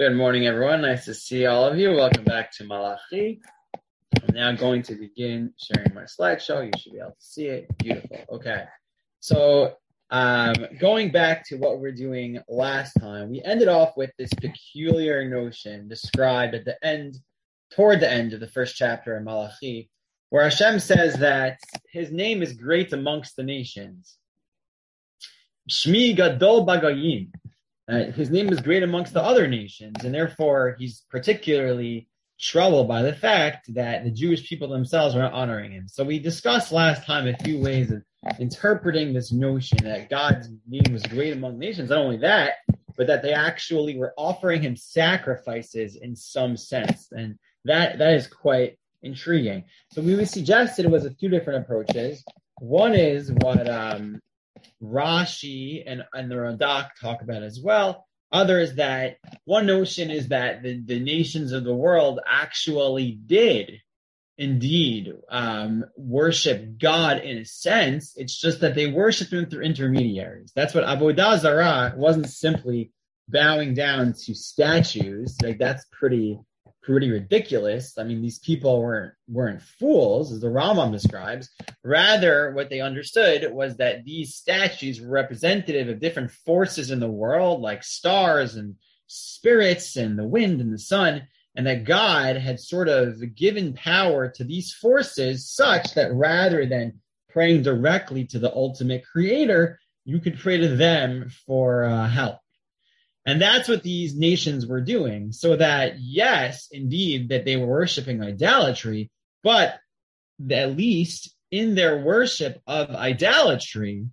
Good morning, everyone. Nice to see all of you. Welcome back to Malachi. I'm now going to begin sharing my slideshow. You should be able to see it. Beautiful. Okay. So going back to what we were doing last time, we ended off with this peculiar notion described at the end, toward the end of the first chapter in Malachi, where Hashem says that his name is great amongst the nations. Shmi Gadol Bagayim. His name is great amongst the other nations, and therefore he's particularly troubled by the fact that the Jewish people themselves are not honoring him. So we discussed last time a few ways of interpreting this notion that God's name was great among nations. Not only that, but that they actually were offering him sacrifices in some sense, and that is quite intriguing. So we suggested it was a few different approaches. One is what Rashi and the Radak talk about as well. Others that one notion is that the nations of the world actually did indeed worship God in a sense. It's just that they worshiped him through intermediaries. That's what Avodah Zarah wasn't simply bowing down to statues. Like that's pretty ridiculous. I mean, these people weren't fools, as the Rambam describes. Rather, what they understood was that these statues were representative of different forces in the world, like stars and spirits and the wind and the sun, and that God had sort of given power to these forces such that rather than praying directly to the ultimate creator, you could pray to them for help. And that's what these nations were doing, so that, yes, indeed, that they were worshiping idolatry, but at least in their worship of idolatry,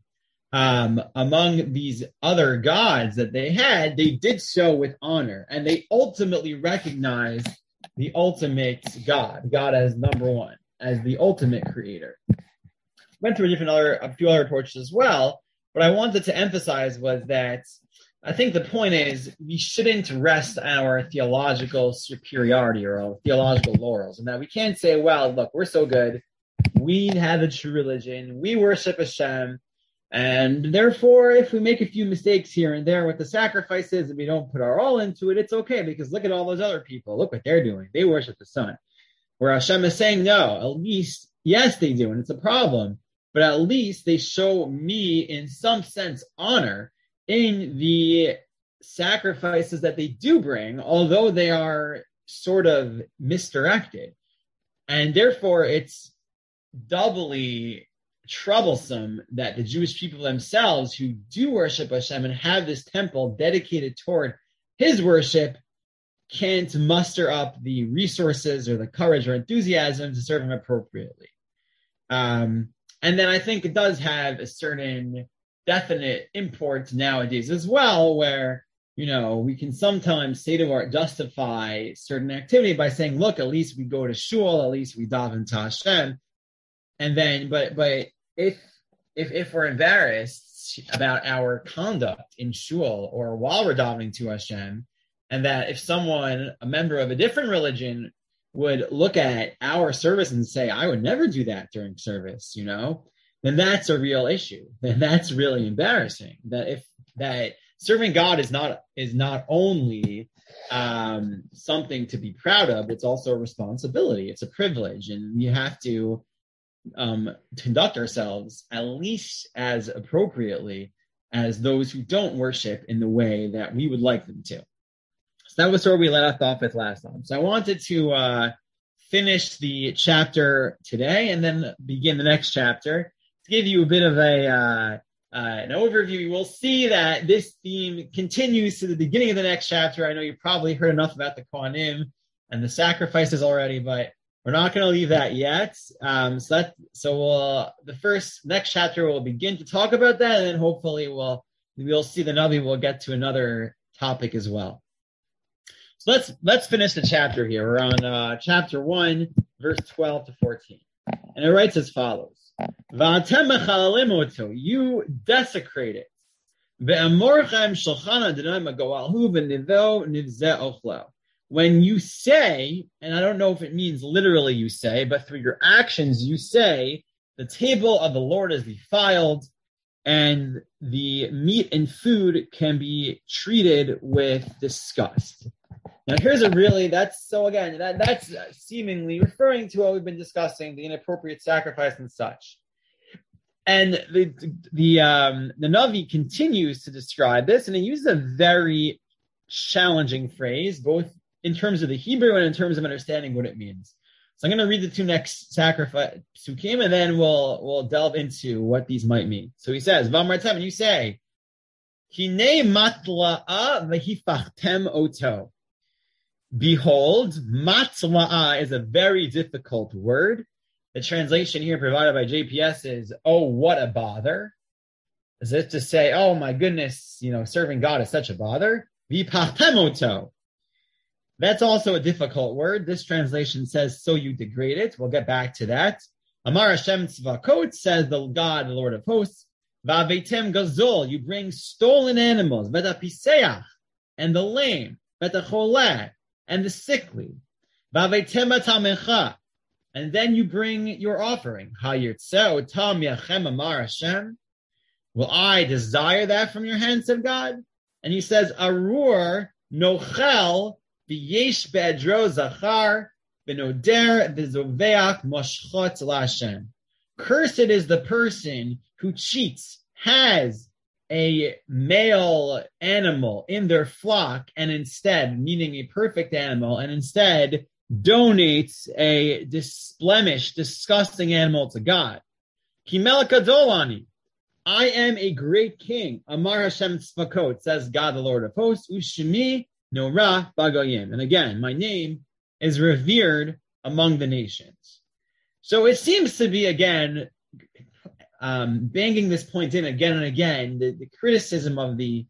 among these other gods that they had, they did so with honor, and they ultimately recognized the ultimate God as number one, as the ultimate creator. Went through a few other approaches as well. What I wanted to emphasize was that I think the point is we shouldn't rest our theological superiority or our theological laurels, and that we can't say, well, look, we're so good. We have a true religion. We worship Hashem. And therefore, if we make a few mistakes here and there with the sacrifices and we don't put our all into it, it's okay because look at all those other people. Look what they're doing. They worship the sun. Where Hashem is saying, no, at least, yes, they do. And it's a problem. But at least they show me in some sense honor in the sacrifices that they do bring, although they are sort of misdirected. And therefore, it's doubly troublesome that the Jewish people themselves who do worship Hashem and have this temple dedicated toward his worship can't muster up the resources or the courage or enthusiasm to serve him appropriately. And then I think it does have a certain definite import nowadays as well, where, we can sometimes justify certain activity by saying, look, at least we go to shul, at least we daven to Hashem. And then, but if we're embarrassed about our conduct in shul or while we're davening to Hashem, and that if someone, a member of a different religion, would look at our service and say, I would never do that during service, then that's a real issue. Then that's really embarrassing. That serving God is not only something to be proud of, it's also a responsibility. It's a privilege, and we have to conduct ourselves at least as appropriately as those who don't worship in the way that we would like them to. So that was where we left off with last time. So I wanted to finish the chapter today and then begin the next chapter. To give you a bit of an overview, you will see that this theme continues to the beginning of the next chapter. I know you probably heard enough about the Kohanim and the sacrifices already, but we're not going to leave that yet. The next chapter will begin to talk about that, and then hopefully we'll see the Navi will get to another topic as well. So let's finish the chapter here. We're on chapter 1, verse 12 to 14. And it writes as follows. You desecrate it. When you say, and I don't know if it means literally you say, but through your actions you say, the table of the Lord is defiled, and the meat and food can be treated with disgust. Now, that's seemingly referring to what we've been discussing, the inappropriate sacrifice and such. And the Navi continues to describe this, and he uses a very challenging phrase, both in terms of the Hebrew and in terms of understanding what it means. So I'm going to read the two next sacrifice psukim, and then we'll delve into what these might mean. So he says, "V'amratem," and you say, "Hinei matla'a v'hifachtem oto." Behold, matla'a is a very difficult word. The translation here provided by JPS is, "Oh, what a bother." As if to say, "Oh my goodness, serving God is such a bother." V'hifachtem oto. That's also a difficult word. This translation says, "So you degrade it." We'll get back to that. Amar Hashem Tzvakot, says the God, the Lord of hosts. Va'avetem gazol, you bring stolen animals. V'dapiseach, and the lame. V'tacholeh, and the sickly. Va'avetem atamecha, and then you bring your offering. Hayirtzeh otam yachem Amar Hashem. Will I desire that from your hand, said God? And he says, Arur nochel v'yesh be'edro zachar v'noder v'zoveach moshchot la'Hashem. Cursed is the person who cheats, has a male animal in their flock, and instead, meaning a perfect animal, and instead donates a blemished, disgusting animal to God. Ki melech gadol ani. I am a great king. Amar Hashem Tzvakot, says God, the Lord of hosts. Ushemi Norah Bagoyim. And again, my name is revered among the nations. So it seems to be, again, banging this point in again and again, the criticism of the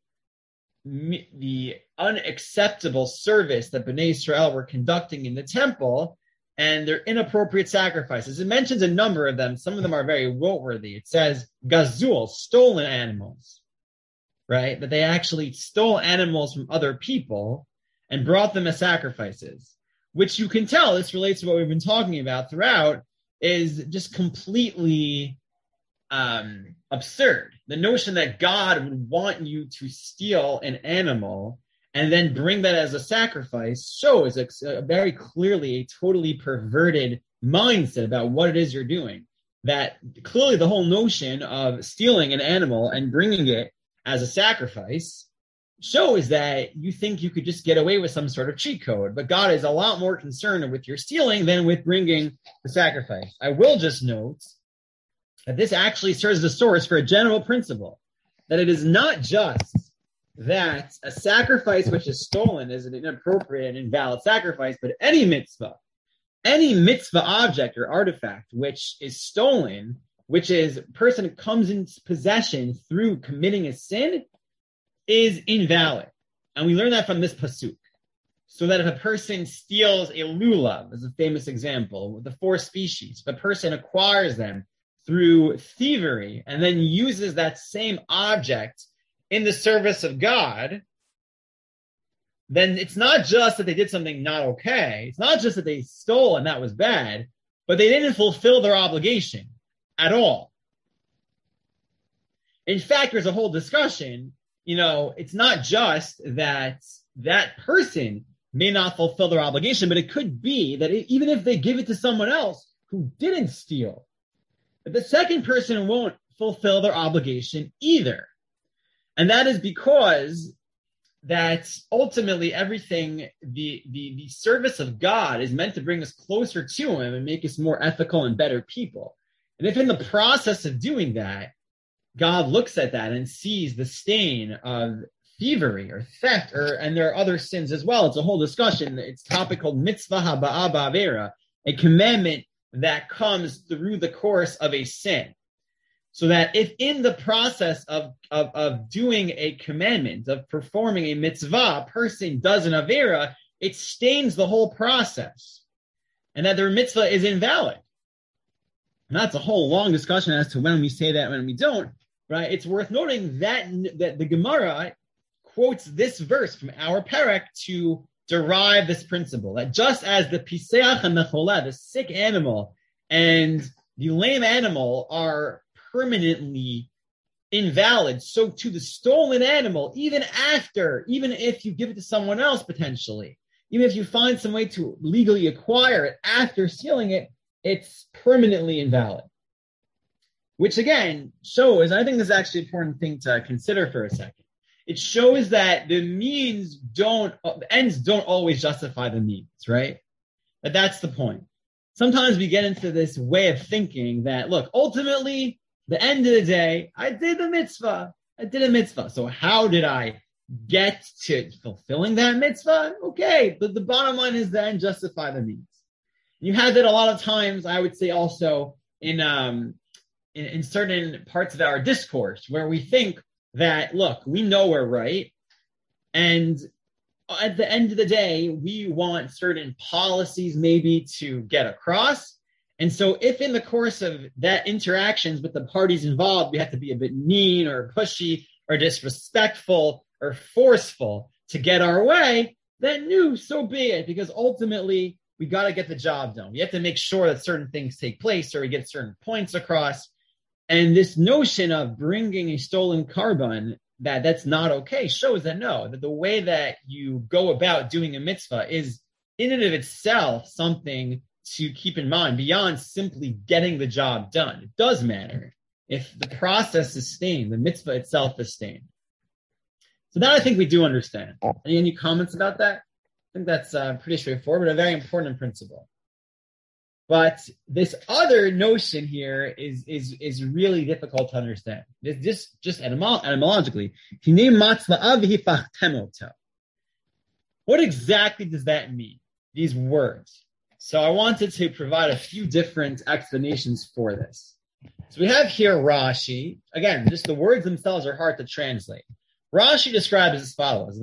unacceptable service that Bnei Israel were conducting in the temple and their inappropriate sacrifices. It mentions a number of them. Some of them are very noteworthy. It says, gazul, stolen animals, right? That they actually stole animals from other people and brought them as sacrifices, which you can tell, this relates to what we've been talking about throughout, is just completely absurd. The notion that God would want you to steal an animal and then bring that as a sacrifice shows very clearly a totally perverted mindset about what it is you're doing. That clearly the whole notion of stealing an animal and bringing it as a sacrifice shows that you think you could just get away with some sort of cheat code, but God is a lot more concerned with your stealing than with bringing the sacrifice. I will just note that this actually serves as a source for a general principle, that it is not just that a sacrifice which is stolen is an inappropriate and invalid sacrifice, but any mitzvah object or artifact which is stolen, which is a person comes into possession through committing a sin, is invalid. And we learn that from this pasuk. So that if a person steals a lulav, as a famous example, with the 4 species, if a person acquires them through thievery and then uses that same object in the service of God, then it's not just that they did something not okay. It's not just that they stole and that was bad, but they didn't fulfill their obligation at all. In fact, there's a whole discussion. It's not just that that person may not fulfill their obligation, but it could be that even if they give it to someone else who didn't steal, that the second person won't fulfill their obligation either. And that is because that ultimately everything, the service of God is meant to bring us closer to Him and make us more ethical and better people. And if in the process of doing that, God looks at that and sees the stain of thievery or theft, and there are other sins as well. It's a whole discussion. It's a topic called mitzvah haba'a ba'avera, a commandment that comes through the course of a sin. So that if in the process of doing a commandment, of performing a mitzvah, a person does an avera, it stains the whole process. And that their mitzvah is invalid. And that's a whole long discussion as to when we say that and when we don't, right? It's worth noting that the Gemara quotes this verse from our Perek to derive this principle, that just as the piseach and the cholah, the sick animal, and the lame animal are permanently invalid, so to the stolen animal, even if you give it to someone else potentially, even if you find some way to legally acquire it after stealing it, it's permanently invalid. Which again shows, I think this is actually an important thing to consider for a second. It shows that the ends don't always justify the means, right? That's the point. Sometimes we get into this way of thinking that, look, ultimately, the end of the day, I did a mitzvah. So how did I get to fulfilling that mitzvah? Okay, but the bottom line is the end justify the means. You have that a lot of times, I would say also in certain parts of our discourse where we think that, look, we know we're right, and at the end of the day, we want certain policies maybe to get across. And so if in the course of that interactions with the parties involved, we have to be a bit mean or pushy or disrespectful or forceful to get our way, then so be it, because ultimately we got to get the job done. We have to make sure that certain things take place or we get certain points across. And this notion of bringing a stolen carbon, that's not okay, shows that that the way that you go about doing a mitzvah is in and of itself something to keep in mind beyond simply getting the job done. It does matter if the process is sustained, the mitzvah itself is sustained. So that I think we do understand. Any comments about that? I think that's pretty straightforward, but a very important principle. But this other notion here is really difficult to understand. This just etymologically. What exactly does that mean? These words. So I wanted to provide a few different explanations for this. So we have here Rashi. Again, just the words themselves are hard to translate. Rashi describes as follows.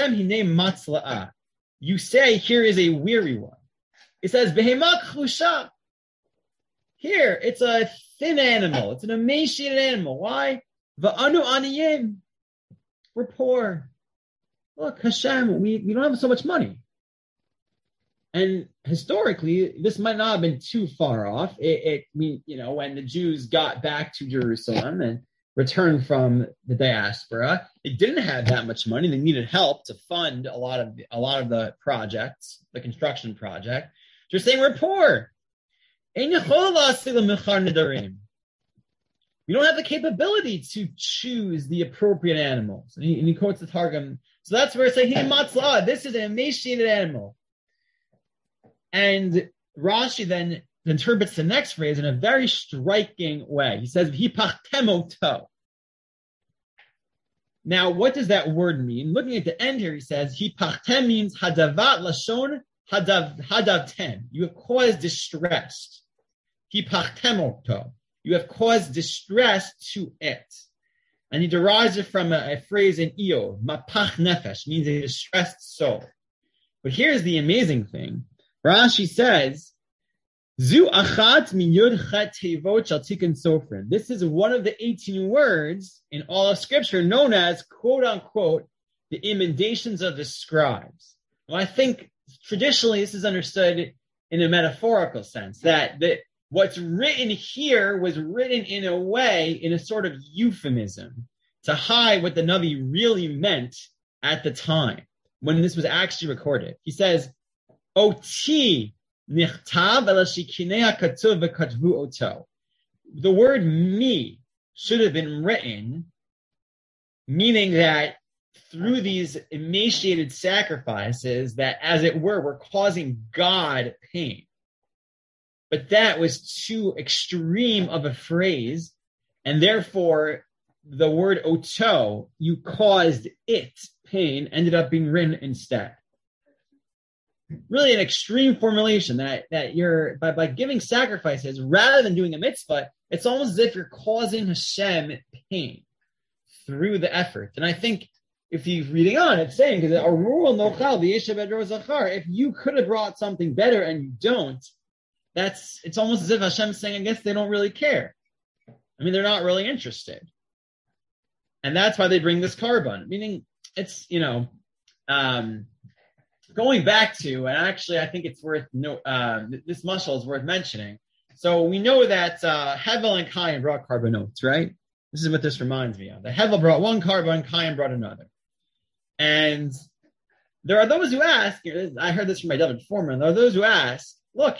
You say, here is a weary one. It says, Behemak chusha. Here, it's a thin animal. It's an emaciated animal. Why? Va'anu aniyim. We're poor. Look, Hashem, we don't have so much money. And historically, this might not have been too far off. When the Jews got back to Jerusalem and returned from the diaspora, they didn't have that much money. They needed help to fund a lot of the projects, the construction project. They're saying we're poor. We don't have the capability to choose the appropriate animals. And he quotes the Targum. So that's where it's saying, this is an emaciated animal. And Rashi then interprets the next phrase in a very striking way. He says, Hipachtemoto. Now, what does that word mean? Looking at the end here, he says, Hipachtem means hadavat lashon hadavtem. You have caused distress. Hipachtemoto. You have caused distress to it. And he derives it from a phrase in Eov, mapach nefesh, means a distressed soul. But here's the amazing thing. Rashi says, Zu achat min yud chet tevot shel tikkun sofrim. This is one of the 18 words in all of Scripture known as, quote unquote, the emendations of the scribes. Well, I think traditionally this is understood in a metaphorical sense, that what's written here was written in a way, in a sort of euphemism, to hide what the Navi really meant at the time, when this was actually recorded. He says, Oti nichtav elashikinei hakatuv v'katvu oto. The word me should have been written, meaning that through these emaciated sacrifices that, as it were causing God pain. But that was too extreme of a phrase, and therefore the word oto, you caused it pain, ended up being written instead. Really an extreme formulation that you're, by giving sacrifices, rather than doing a mitzvah, it's almost as if you're causing Hashem pain through the effort. And I think if you're reading on, it's saying, because if you could have brought something better and you don't, it's almost as if Hashem's saying, I guess they don't really care. I mean, they're not really interested. And that's why they bring this carbon, meaning it's, going back to, and actually I think it's worth, this mashal is worth mentioning. So we know that Hevel and Cain brought carbanotes, right? This is what this reminds me of. The Hevel brought one carbon, Cain brought another. And there are those who ask, I heard this from my David Foreman, there are those who ask, look,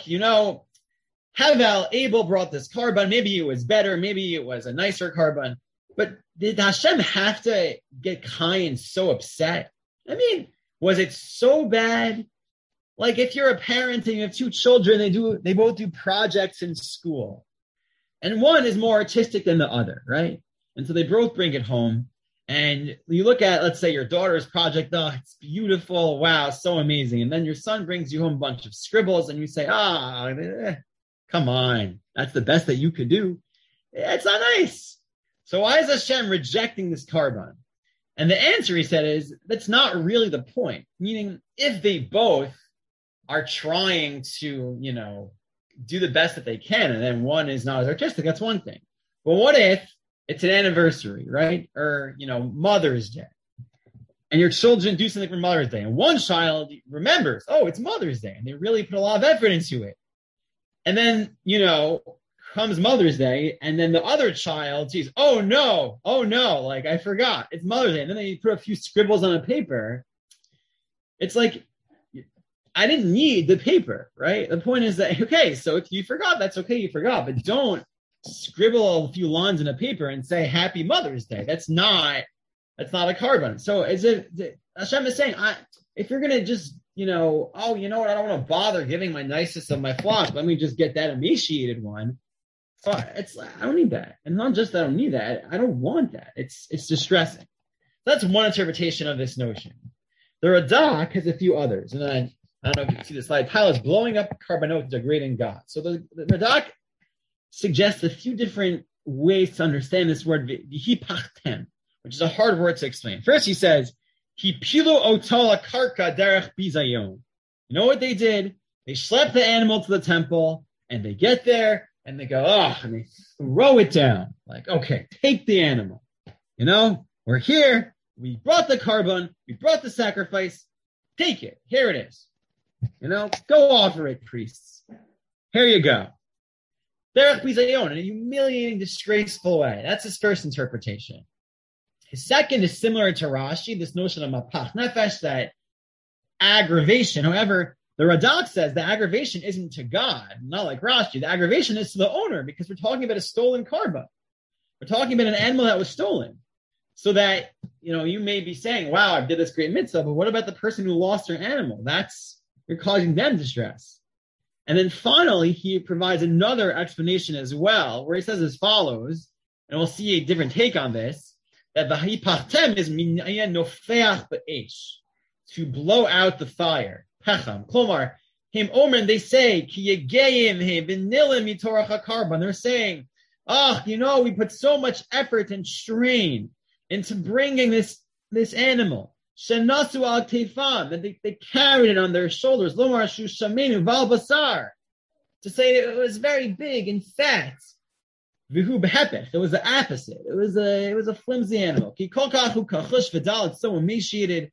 Havel, Abel brought this carbon, maybe it was better, maybe it was a nicer carbon, but did Hashem have to get Cain so upset? I mean, was it so bad? Like if you're a parent and you have two children, they both do projects in school. And one is more artistic than the other, right? And so they both bring it home. And you look at, let's say, your daughter's project, oh, it's beautiful, wow, so amazing. And then your son brings you home a bunch of scribbles and you say, come on, that's the best that you could do. It's not nice. So why is Hashem rejecting this carbon? And the answer, he said, is that's not really the point. Meaning, if they both are trying to, do the best that they can, and then one is not as artistic, that's one thing. But what if it's an anniversary, right? Or, Mother's Day. And your children do something for Mother's Day. And one child remembers, oh, it's Mother's Day. And they really put a lot of effort into it. And then, comes Mother's Day. And then the other child sees, oh no, like I forgot. It's Mother's Day. And then they put a few scribbles on a paper. It's like, I didn't need the paper, right? The point is that, okay, so if you forgot, that's okay, you forgot. But don't scribble a few lines in a paper and say Happy Mother's Day. That's not a carbon. So Hashem is saying, if you're gonna just, I don't want to bother giving my nicest of my flock. Let me just get that emaciated one. So I don't need that. And not just that I don't need that, I don't want that. It's distressing. That's one interpretation of this notion. The Radak has a few others. And I don't know if you can see the slide. Pile is blowing up carbonate, degrading God. So the Radak suggests a few different ways to understand this word, v'hipachtem, which is a hard word to explain. First, he says, hipilu otola karka derech bizayon. You know what they did? They schlepped the animal to the temple, and they get there, and they go, and they throw it down. Like, okay, take the animal. We're here. We brought the carbon. We brought the sacrifice. Take it. Here it is. Go offer it, priests. Here you go. Derech bizayon, in a humiliating, disgraceful way. That's his first interpretation. His second is similar to Rashi, this notion of mapach nefesh, that aggravation. However, the Radak says the aggravation isn't to God, not like Rashi. The aggravation is to the owner, because we're talking about a stolen carbon. We're talking about an animal that was stolen. So that, you may be saying, wow, I did this great mitzvah, but what about the person who lost their animal? You're causing them distress. And then finally, he provides another explanation as well, where he says as follows, and we'll see a different take on this, that v'hipachtem is minyan nofeach ba'esh, to blow out the fire. Pecham. Klomar, him omen, they say, ki yegeyim him v'nilim mitorach ha'karban. They're saying, we put so much effort and strain into bringing this animal. Shenasu al teifam, that they carried it on their shoulders. Lomar shushamenu val basar, to say that it was very big and fat. Vihu behepech, it was the opposite. It was a flimsy animal. Ki kol kachu kachush v'dal, it's so emaciated.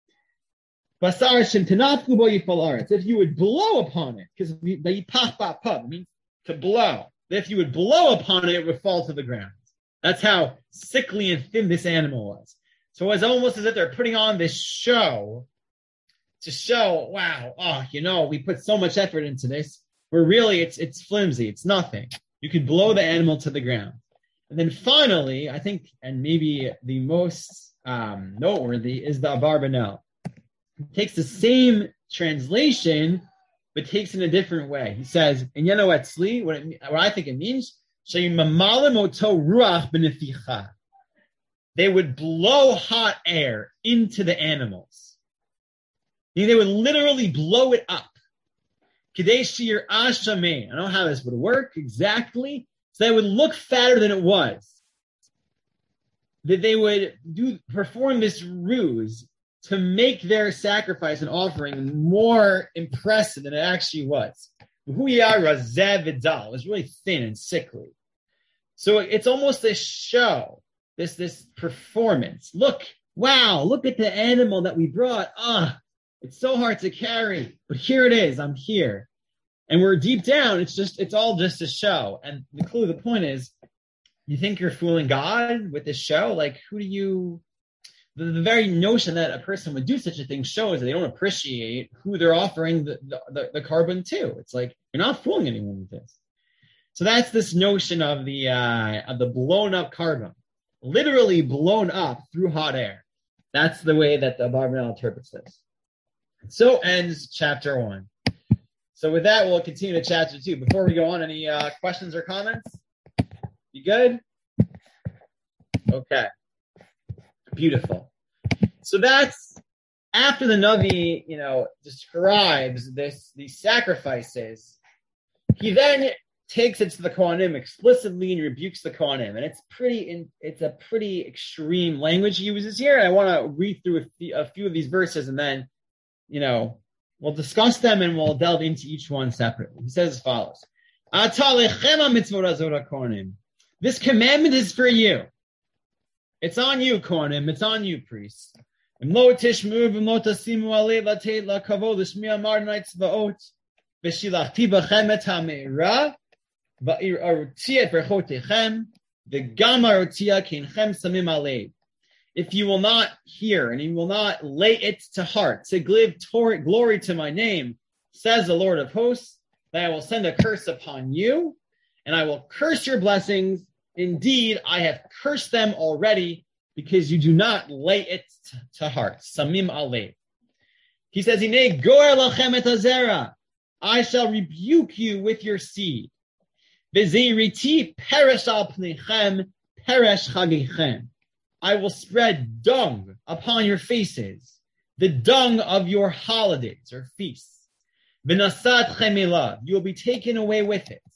Basar shemtenafku bo yifal aretz. If you would blow upon it, because the yipach ba'pav means to blow. If you would blow upon it, it would fall to the ground. That's how sickly and thin this animal was. So it's almost as if they're putting on this show to show, wow, we put so much effort into this, where really it's flimsy, it's nothing. You could blow the animal to the ground. And then finally, I think, and maybe the most noteworthy, is the Abarbanel. He takes the same translation, but takes it in a different way. He says, in Yeno Etzli, what I think it means, Sheyimamalim oto ruach beneficha. They would blow hot air into the animals. They would literally blow it up. Kadei shir ashameh. I don't know how this would work exactly. So they would look fatter than it was. That they would perform this ruse to make their sacrifice and offering more impressive than it actually was. It was really thin and sickly. So it's almost a show. This performance. Look at the animal that we brought. It's so hard to carry, but here it is. I'm here. And we're deep down. It's all just a show. And the point is, you think you're fooling God with this show? Like, the the very notion that a person would do such a thing shows that they don't appreciate who they're offering the carbon to. It's like, you're not fooling anyone with this. So that's this notion of the blown up carbon, literally blown up through hot air. That's the way that the Abarbanel interprets this. So ends chapter 1. So with that, we'll continue to chapter 2. Before we go on, any questions or comments? You good? Okay. Beautiful. So that's after the Navi, describes these sacrifices. He then takes it to the Kohanim explicitly and rebukes the Kohanim, and it's a pretty extreme language he uses here. And I want to read through a few of these verses, and then, we'll discuss them and we'll delve into each one separately. He says as follows: This commandment is for you. It's on you, Kohanim. It's on you, priests. If you will not hear and you will not lay it to heart to give glory to my name, says the Lord of hosts, then I will send a curse upon you, and I will curse your blessings. Indeed, I have cursed them already, because you do not lay it to heart. Samim alei. He says, Hinei goer lachem et hazera. I shall rebuke you with your seed. V'zeiriti peresh al pneichem, peresh chagichem. I will spread dung upon your faces, the dung of your holidays or feasts. V'nasat chemilav. You will be taken away with it.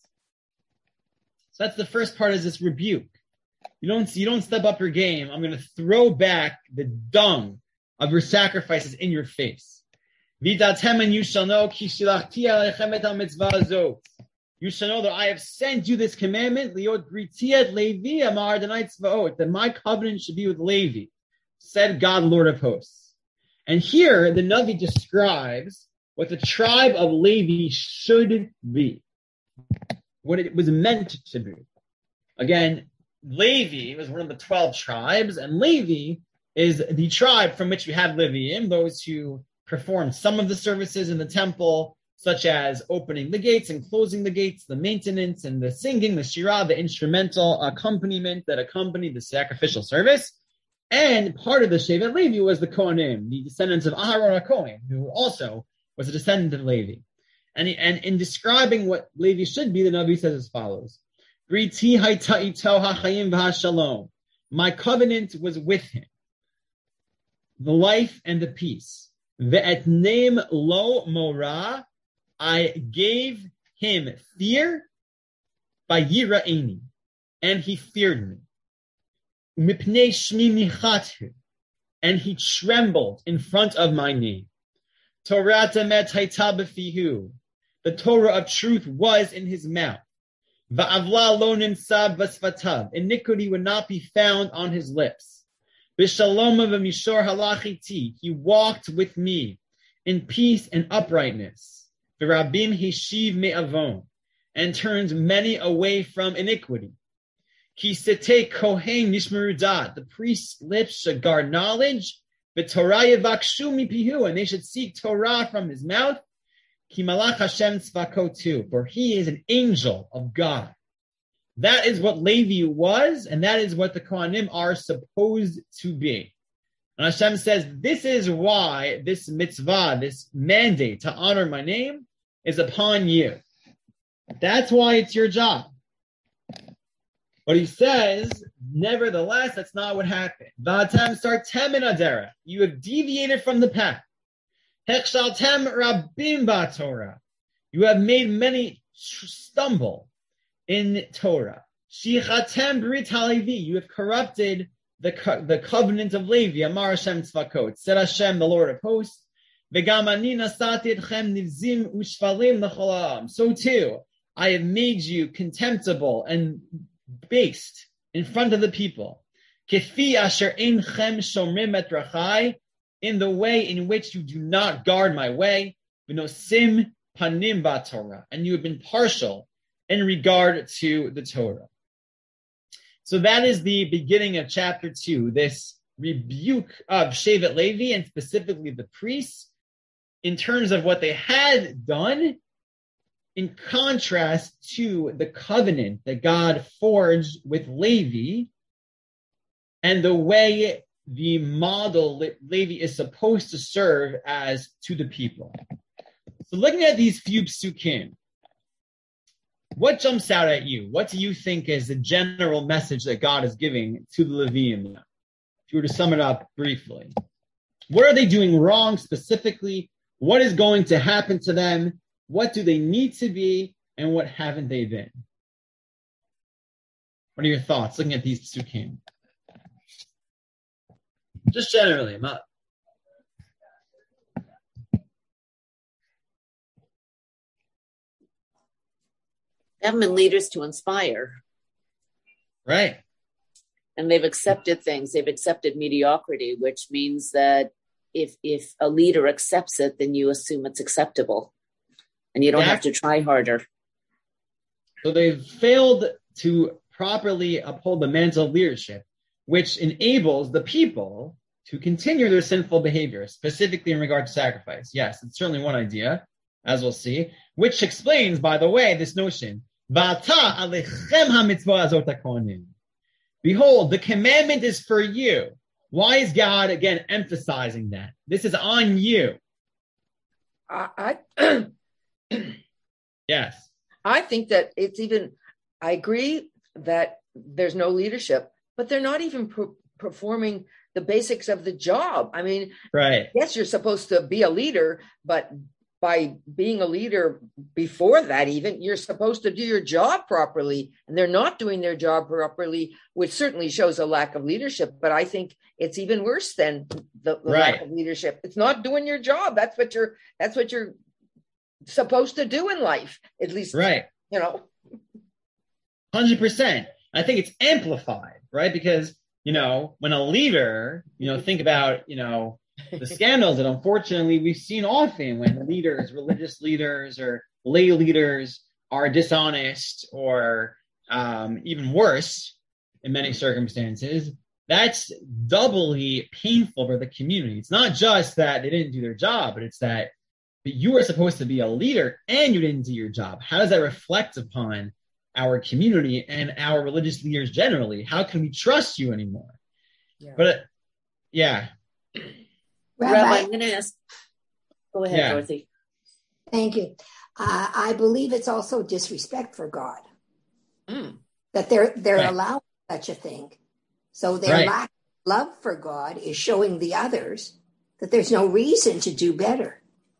So that's the first part, is this rebuke. You don't step up your game. I'm going to throw back the dung of your sacrifices in your face. V'datem, and you shall know, ki shilachti alechem et ha-mitzvah azot. You shall know that I have sent you this commandment, liot britiet Levi amar Adonai tzvaot, that my covenant should be with Levi, said God, Lord of hosts. And here, the Navi describes what the tribe of Levi should be, what it was meant to be. Again, Levi was one of the 12 tribes, and Levi is the tribe from which we have Leviim, those who perform some of the services in the temple, such as opening the gates and closing the gates, the maintenance and the singing, the shirah, the instrumental accompaniment that accompanied the sacrificial service. And part of the Shevet Levi was the Kohanim, the descendants of Aharon HaKohen, who also was a descendant of Levi. And in describing what Levi should be, the Navi says as follows: Briti hayta ito hachayim v'hashalom. My covenant was with him, the life and the peace. Ve'et name lo mora. I gave him fear by Yira'eni, and he feared me. Mipnei shmi nichathu, and he trembled in front of my name. Torah emet hayta b'fihu, the Torah of truth was in his mouth. Va'avla lo nimsa b'sfatav, iniquity would not be found on his lips. B'shalom v'mishor halachiti, he walked with me in peace and uprightness. V'rabim hishiv me'avon, and turns many away from iniquity. Ki sete kohen nishmeru dat, the priest's lips should guard knowledge. V'torah yevakshu mipihu, and they should seek Torah from his mouth. Ki malach Hashem tzvakotu, for he is an angel of God. That is what Levi was, and that is what the Kohanim are supposed to be. And Hashem says, this is why this mitzvah, this mandate to honor my name, is upon you. That's why it's your job. But he says, nevertheless, that's not what happened. V'atem sartem in adera. You have deviated from the path. Hechshaltem rabim ba'Torah. You have made many stumble in Torah. Shichatem brit halevi. You have corrupted the covenant of Levi. Amar Hashem tzvakot. Said Hashem, the Lord of hosts. V'gam ani nasati etchem nivzim ushvalim l'chol ha'am. So too, I have made you contemptible and based in front of the people. Kefi asher einchem shomrim et rachai, in the way in which you do not guard my way. V'nosim panim ba'Torah, and you have been partial in regard to the Torah. So that is the beginning of chapter 2, this rebuke of Shevet Levi and specifically the priests in terms of what they had done, in contrast to the covenant that God forged with Levi and the way the model Levi is supposed to serve as to the people. So looking at these few psukim, what jumps out at you? What do you think is the general message that God is giving to the Leviim? If you were to sum it up briefly, what are they doing wrong specifically? What is going to happen to them? What do they need to be? And what haven't they been? What are your thoughts looking at these psukim? Just generally, They haven't been leaders to inspire. Right. And they've accepted things. They've accepted mediocrity, which means that if a leader accepts it, then you assume it's acceptable. And you don't have to try harder. So they've failed to properly uphold the mantle of leadership, which enables the people to continue their sinful behavior, specifically in regard to sacrifice. Yes, it's certainly one idea, as we'll see, which explains, by the way, this notion. Behold, the commandment is for you. Why is God, again, emphasizing that? This is on you. Yes. I think that I agree that there's no leadership, but they're not even performing the basics of the job. I mean, right. Yes, you're supposed to be a leader, but by being a leader before that, even you're supposed to do your job properly, and they're not doing their job properly, which certainly shows a lack of leadership. But I think it's even worse than the lack of leadership. It's not doing your job. That's what you're supposed to do in life, at least. Right. 100%. I think it's amplified, right? Because, when a leader, think about, the scandals that unfortunately we've seen often when leaders, religious leaders or lay leaders are dishonest or even worse in many circumstances, that's doubly painful for the community. It's not just that they didn't do their job, but it's that you were supposed to be a leader and you didn't do your job. How does that reflect upon our community and our religious leaders generally? How can we trust you anymore? Yeah. But Rabbi, I'm going to ask. Go ahead, Dorothy. Thank you. I believe it's also disrespect for God that they're allowing such a thing. So their lack of love for God is showing the others that there's no reason to do better.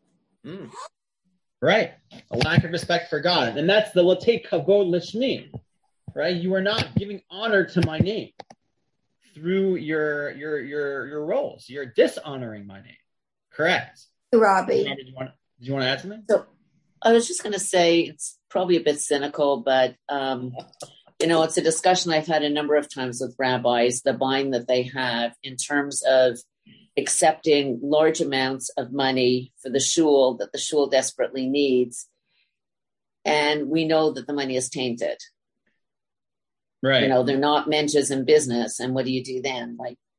Right. A lack of respect for God. And that's the Latei Kavod Lishmi, right? You are not giving honor to my name through your roles. You're dishonoring my name. Correct. Robbie. Did you want to add something? So I was just going to say it's probably a bit cynical, but it's a discussion I've had a number of times with rabbis, the bind that they have in terms of accepting large amounts of money for the shul that the shul desperately needs. And we know that the money is tainted. Right. They're not mentions in business. And what do you do then?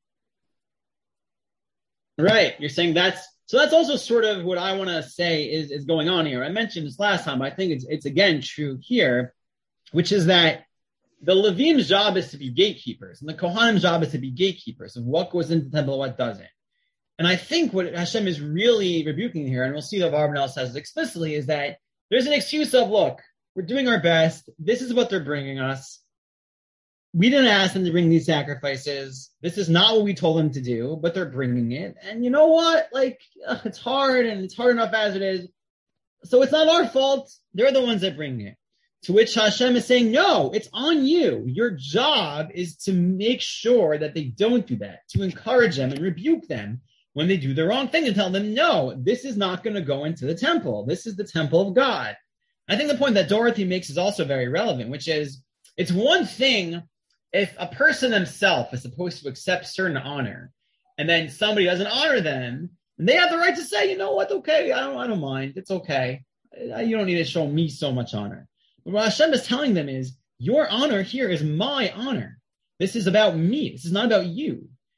Right. You're saying that's also sort of what I want to say is going on here. I mentioned this last time, but I think it's again true here, which is that the Levim's job is to be gatekeepers and the Kohanim's job is to be gatekeepers of what goes into the temple and what doesn't. And I think what Hashem is really rebuking here, and we'll see that Abarbanel says it explicitly, is that there's an excuse of, look, we're doing our best. This is what they're bringing us. We didn't ask them to bring these sacrifices. This is not what we told them to do, but they're bringing it. And you know what? It's hard, and it's hard enough as it is. So it's not our fault. They're the ones that bring it. To which Hashem is saying, no, it's on you. Your job is to make sure that they don't do that, to encourage them and rebuke them when they do the wrong thing and tell them, no, this is not going to go into the temple. This is the temple of God. I think the point that Dorothy makes is also very relevant, which is it's one thing if a person themselves is supposed to accept certain honor and then somebody doesn't honor them, and they have the right to say, you know what, okay, I don't mind. It's okay. You don't need to show me so much honor. But what Hashem is telling them is, your honor here is my honor. This is about me. This is not about you.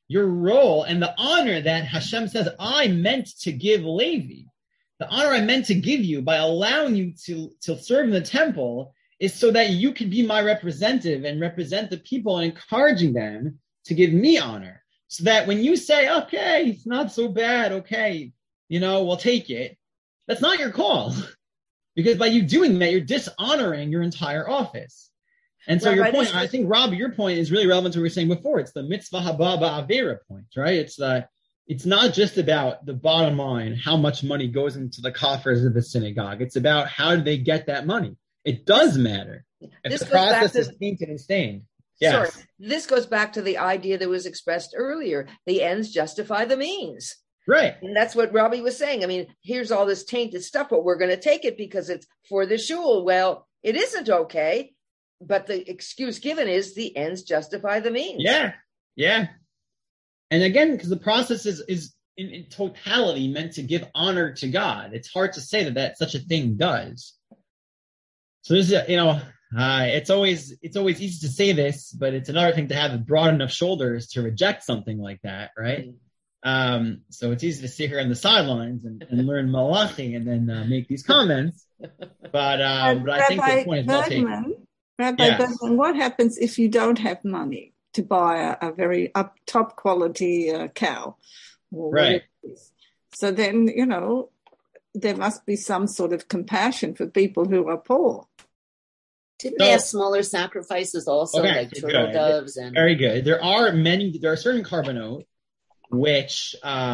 your role and the honor that Hashem says I meant to give Levi, the honor I meant to give you by allowing you to serve in the temple is so that you could be my representative and represent the people and encouraging them to give me honor. So that when you say, okay, it's not so bad, okay, we'll take it, that's not your call. Because by you doing that, you're dishonoring your entire office. And so your point, I think, Rob, your point is really relevant to what we were saying before. It's the mitzvah haba ba'avera point, right? It's not just about the bottom line, how much money goes into the coffers of the synagogue. It's about how do they get that money. It does matter. If the process is tainted and stained. Yes. Sorry, this goes back to the idea that was expressed earlier. The ends justify the means. Right. And that's what Robbie was saying. I mean, here's all this tainted stuff, but we're going to take it because it's for the shul. Well, it isn't okay. But the excuse given is the ends justify the means. Yeah. Yeah. And again, because the process is in totality meant to give honor to God. It's hard to say that such a thing does. So this is, it's always easy to say this, but it's another thing to have broad enough shoulders to reject something like that, right? So it's easy to sit here on the sidelines and learn Malachi and then make these comments. But I think the point is well taken. Rabbi Bergman, what happens if you don't have money to buy a very top quality cow? Right. So then, there must be some sort of compassion for people who are poor. Didn't they have smaller sacrifices also, like turtle doves? And very good. There are certain carbonot which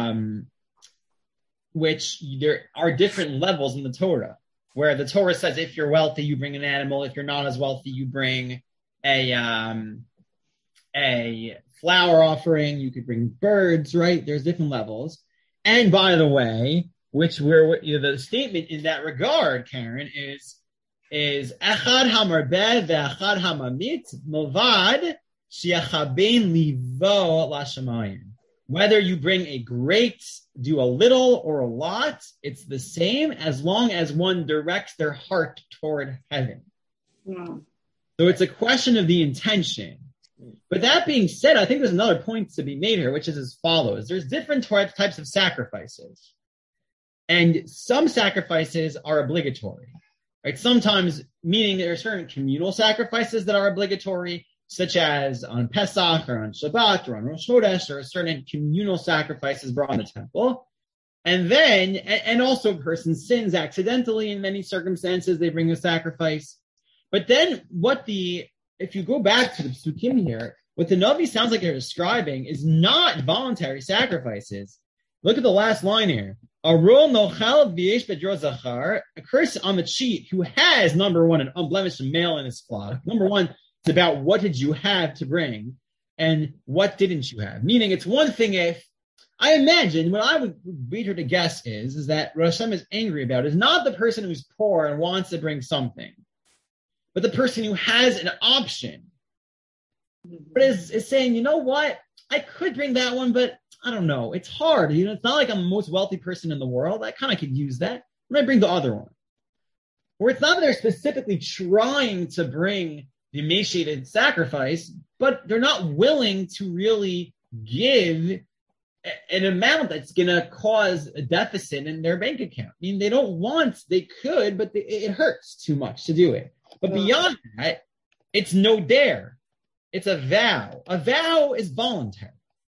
there are different levels in the Torah, where the Torah says if you're wealthy, you bring an animal. If you're not as wealthy, you bring a flower offering. You could bring birds, right? There's different levels. And by the way, the statement in that regard, Karen, is echad hamarbeh ve'echad hamamit milvad she'achabein livo lashamayim. Whether you bring a great, do a little or a lot, it's the same as long as one directs their heart toward heaven. Yeah. So it's a question of the intention. But that being said, I think there's another point to be made here, which is as follows. There's different types of sacrifices. And some sacrifices are obligatory. Right? Sometimes, meaning there are certain communal sacrifices that are obligatory, such as on Pesach or on Shabbat or on Rosh Chodesh, or certain communal sacrifices brought in the temple. And then, and also a person sins accidentally in many circumstances, they bring a sacrifice. But then if you go back to the Psukim here, what the Navi sounds like they're describing is not voluntary sacrifices. Look at the last line here. A curse on the cheat who has, number one, an unblemished male in his flock. Number one, it's about what did you have to bring and what didn't you have. Meaning it's one thing if, I imagine, what I would venture to guess is that Rosh Hashem is angry about is not the person who's poor and wants to bring something, but the person who has an option. But is saying, you know what, I could bring that one, but I don't know. It's hard. It's not like I'm the most wealthy person in the world. I kind of could use that. I'm going to bring the other one. Or it's not that they're specifically trying to bring the emaciated sacrifice, but they're not willing to really give an amount that's going to cause a deficit in their bank account. I mean, they could, but it hurts too much to do it. But beyond that, it's no dare. It's a vow. A vow is voluntary.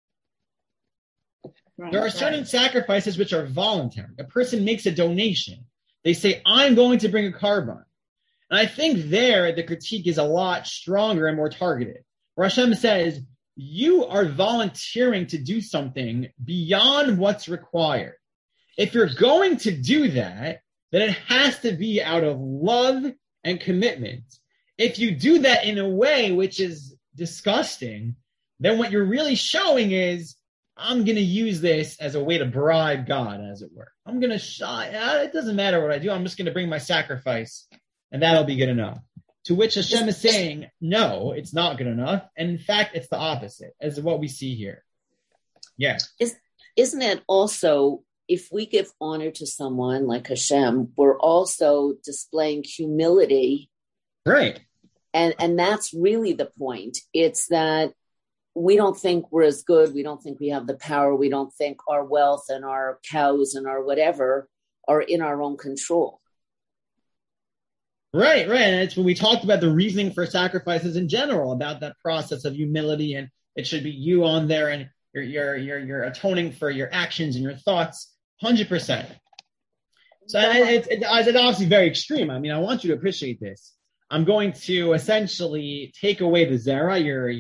Right, there are certain sacrifices which are voluntary. A person makes a donation. They say, I'm going to bring a carbon. And I think there, the critique is a lot stronger and more targeted. Hashem says, you are volunteering to do something beyond what's required. If you're going to do that, then it has to be out of love and commitment. If you do that in a way which is disgusting, then what you're really showing is, I'm going to use this as a way to bribe God, as it were. I'm going to it doesn't matter what I do. I'm just going to bring my sacrifice, and that'll be good enough. To which Hashem is saying, no, it's not good enough. And in fact, it's the opposite, as what we see here. Yes. Isn't it also, if we give honor to someone like Hashem, we're also displaying humility. Right. And that's really the point. It's that we don't think we're as good. We don't think we have the power. We don't think our wealth and our cows and our whatever are in our own control. Right. And it's when we talked about the reasoning for sacrifices in general, about that process of humility, and it should be you on there, and you're atoning for your actions and your thoughts, 100%. So it's obviously very extreme. I mean, I want you to appreciate this. I'm going to essentially take away the zera,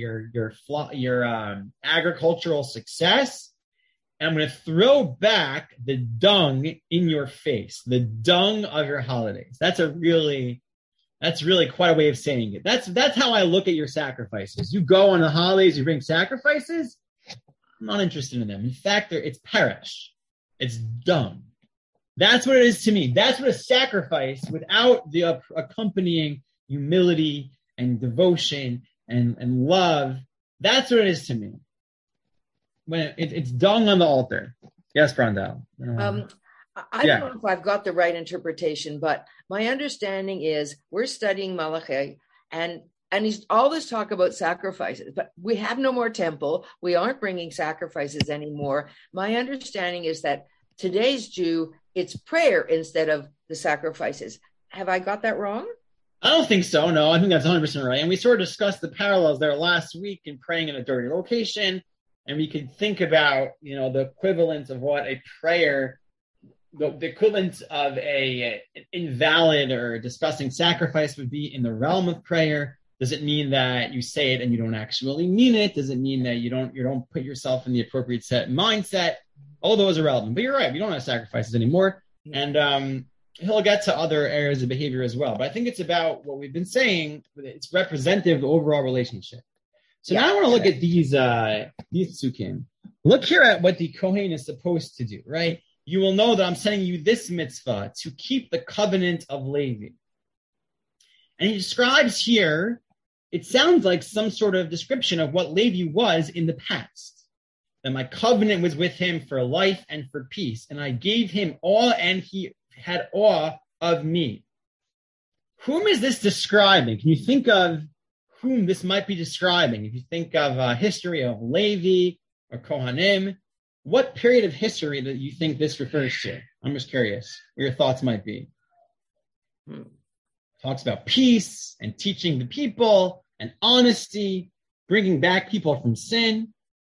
your agricultural success, and I'm going to throw back the dung in your face, the dung of your holidays. That's really quite a way of saying it. That's how I look at your sacrifices. You go on the holidays, you bring sacrifices. I'm not interested in them. In fact, it's perish. It's dung. That's what it is to me. That's what a sacrifice without the accompanying humility and devotion and love, that's what it is to me. When it's dung on the altar. Yes, Brandel. I don't know if I've got the right interpretation, but my understanding is we're studying Malachi, and he's all this talk about sacrifices, but we have no more temple. We aren't bringing sacrifices anymore. My understanding is that today's Jew, it's prayer instead of the sacrifices. Have I got that wrong? I don't think so. No, I think that's 100% right. And we sort of discussed the parallels there last week in praying in a dirty location. And we could think about, the equivalent of what a prayer, the equivalent of an invalid or disgusting sacrifice would be in the realm of prayer. Does it mean that you say it and you don't actually mean it? Does it mean that you don't put yourself in the appropriate mindset? All those are relevant. But you're right. We don't have sacrifices anymore. And he'll get to other areas of behavior as well. But I think it's about what we've been saying. It's representative of the overall relationship. So now I want to look at these psukim. Look here at what the Kohen is supposed to do, right? You will know that I'm sending you this mitzvah to keep the covenant of Levi. And he describes here, it sounds like some sort of description of what Levi was in the past. That my covenant was with him for life and for peace. And I gave him awe, and he had awe of me. Whom is this describing? Can you think of whom this might be describing? If you think of history of Levi or Kohanim, what period of history do you think this refers to? I'm just curious what your thoughts might be. Talks about peace and teaching the people and honesty, bringing back people from sin.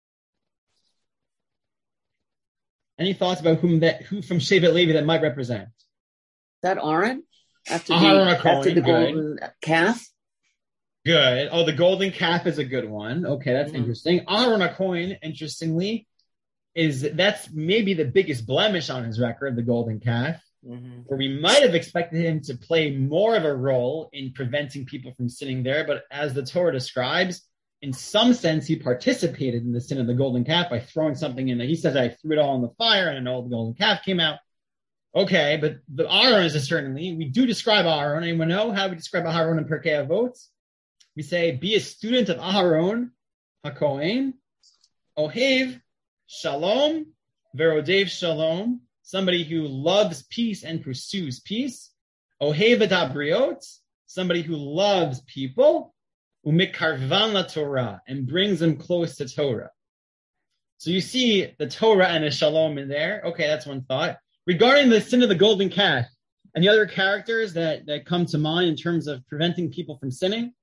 Any thoughts about who from Shevet Levi that might represent? That Aaron? After the golden calf? Good. Oh, the golden calf is a good one. Okay, that's interesting. Aaron HaKohen, interestingly, that's maybe the biggest blemish on his record, the golden calf, where we might have expected him to play more of a role in preventing people from sinning there. But as the Torah describes, in some sense, he participated in the sin of the golden calf by throwing something in there. He says, I threw it all in the fire and an old golden calf came out. Okay, but the Aaron is certainly, we do describe Aaron. Anyone know how we describe Aaron in Pirkei Avot? We say, be a student of Aaron HaKohen, Ohev Shalom, Verodev Shalom, somebody who loves peace and pursues peace. Ohev Adabriot, somebody who loves people. Umikarvan la Torah, and brings them close to Torah. So you see the Torah and the Shalom in there. Okay, that's one thought. Regarding the sin of the golden calf, any other characters that come to mind in terms of preventing people from sinning?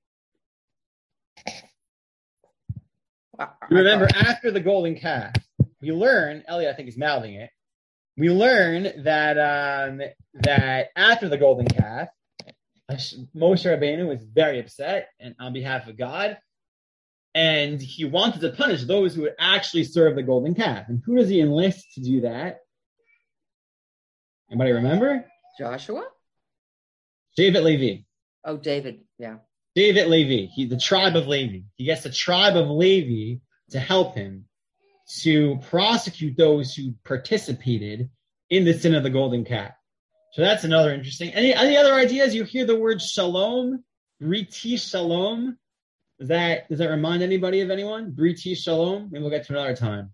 You remember, after the golden calf, we learn, Elliot I think is mouthing it, we learn that after the golden calf, Moshe Rabbeinu was very upset and on behalf of God, and he wanted to punish those who would actually serve the golden calf. And who does he enlist to do that? Anybody remember? Joshua? Shevet Levi. Oh, David, yeah. Shevet Levi, the tribe of Levi. He gets the tribe of Levi to help him to prosecute those who participated in the sin of the golden calf. So that's another interesting. Any other ideas? You hear the word shalom, briti shalom. Does that remind anybody of anyone? Briti shalom. Maybe we'll get to another time.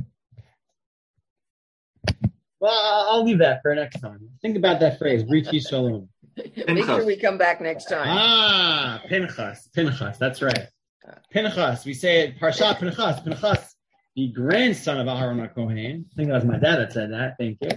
Well, I'll leave that for next time. Think about that phrase, briti shalom. Make sure we come back next time. Pinchas. That's right. Pinchas, we say it, Parshat Pinchas. Pinchas, the grandson of Aharon HaKohen. I think that was my dad that said that. Thank you.